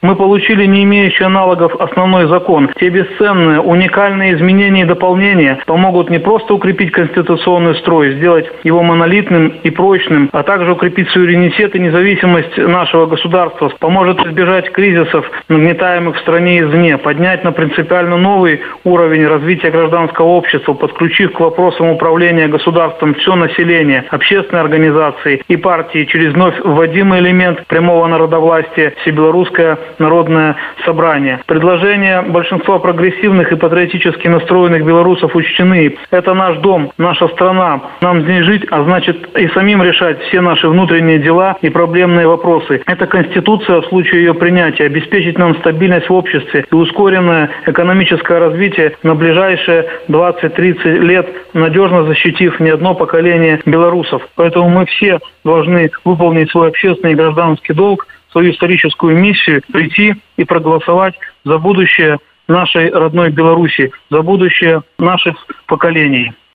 Мы получили не имеющий аналогов основной закон. Те бесценные, уникальные изменения и дополнения помогут не просто укрепить конституционный строй, сделать его монолитным и прочным, а также укрепить суверенитет и независимость нашего государства, поможет избежать кризисов, нагнетаемых в стране извне, поднять на принципиально новый уровень развития гражданского общества, подключив к вопросам управления государством все население, общественные организации и партии через вновь вводимый элемент прямого народовластия – Всебелорусское народное собрание. Предложения большинства прогрессивных и патриотически настроенных белорусов учтены. Это наш дом, наша страна. Нам здесь жить, а значит и самим решать все наши внутренние дела и проблемные вопросы. Эта Конституция в случае ее принятия обеспечит нам стабильность в обществе и ускоренное экономическое развитие на ближайшие 20-30 лет, надежно защитив не одно поколение белорусов. Поэтому мы все должны выполнить свой общественный и гражданский долг, свою историческую миссию, прийти и проголосовать за будущее нашей родной Беларуси, за будущее наших поколений.